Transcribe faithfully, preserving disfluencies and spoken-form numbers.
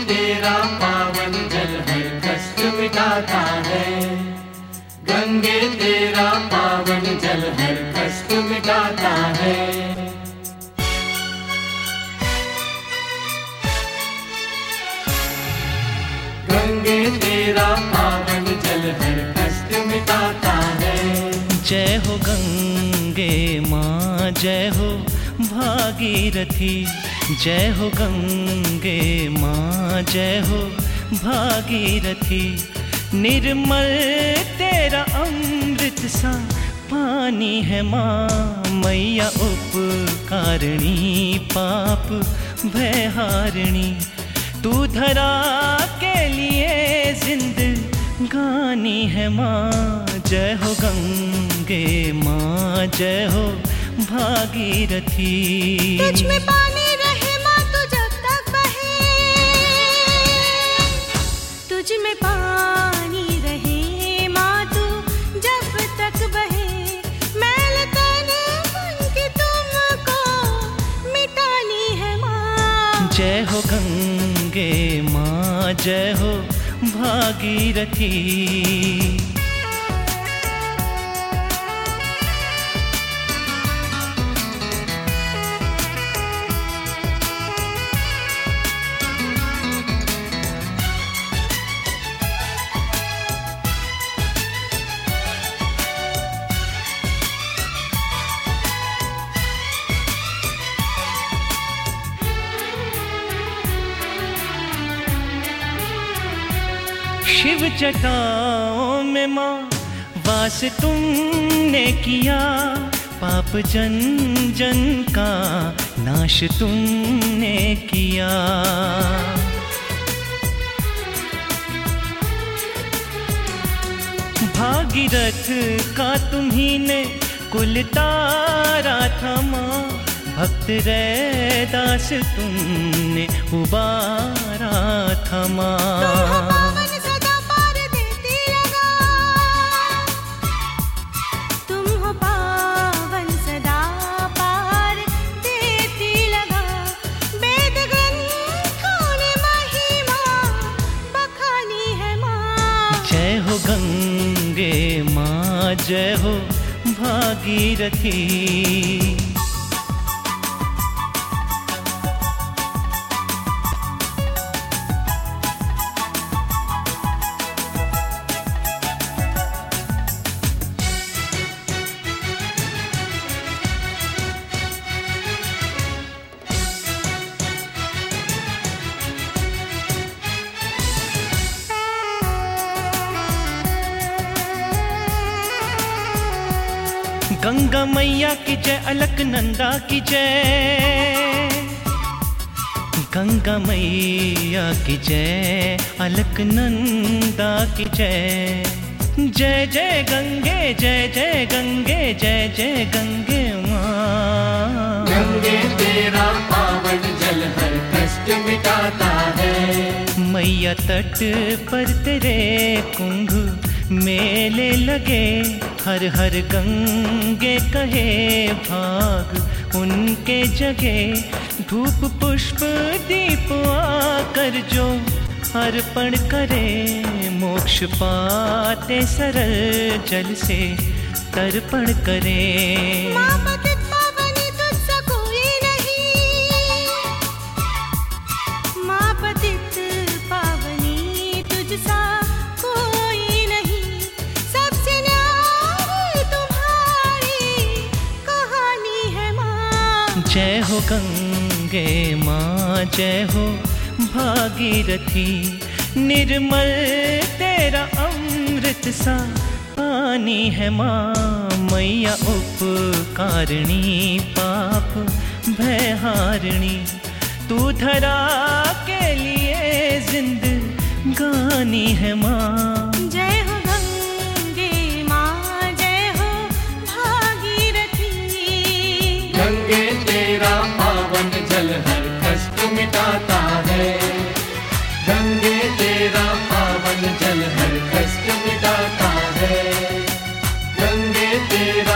तेरा पावन जल हर कष्ट मिटाता है। गंगे तेरा पावन जल हर कष्ट मिटाता है। गंगे तेरा पावन जल हर कष्ट मिटाता है। जय हो गंगे माँ, जय हो भागीरथी। जय हो गंगे माँ, जय हो भागीरथी। निर्मल तेरा अमृत सा पानी है माँ, मैया उपकारिणी पाप भयहारिणी। तू धरा के लिए जिंदगानी है माँ। जय हो गंगे माँ, जय हो भागीरथी। तुझ में पानी रहे माँ तू जब तक बहे, तुझ में पानी रहे माँ तू जब तक बहे। मैल तन मन की तुमको मिटानी है माँ। जय हो गंगे माँ, जय हो भागीरथी। शिव जटाओं में माँ वास तुमने किया, पाप जन जन का नाश तुमने किया। भागीरथ का तुम्ही ने कुल तारा था माँ, भक्त रैदास तुमने उबारा था माँ। जय हो गंगे माँ, जय हो भागीरथी। गंगा मैया की जय, अलकनंदा की जय। गंगा मैया की जय, अलकनंदा की जय। जय जय गंगे, जय जय गंगे, जय जय गंगे माँ। गंगे तेरा पावन जल हर कष्ट मिटाता है। मैया तट पर तेरे कुंभ मेले लगे, हर हर गंगे कहे भाग उनके जगे। धूप पुष्प दीप आकर जो अर्पण करे, मोक्ष पाते सरल जल से तर्पण करे। जय हो गंगे माँ, जय हो भागीरथी। निर्मल तेरा अमृत सा पानी है माँ, मैया उपकारिणी पाप भयहारिणी। तू धरा के लिए जिंदगानी है माँ। जय हो गंगे माँ, जय हो भागीरथी। गंगे तेरा पावन जल हर कष्ट मिटाता है। गंगे तेरा पावन जल हर कष्ट मिटाता है। गंगे तेरा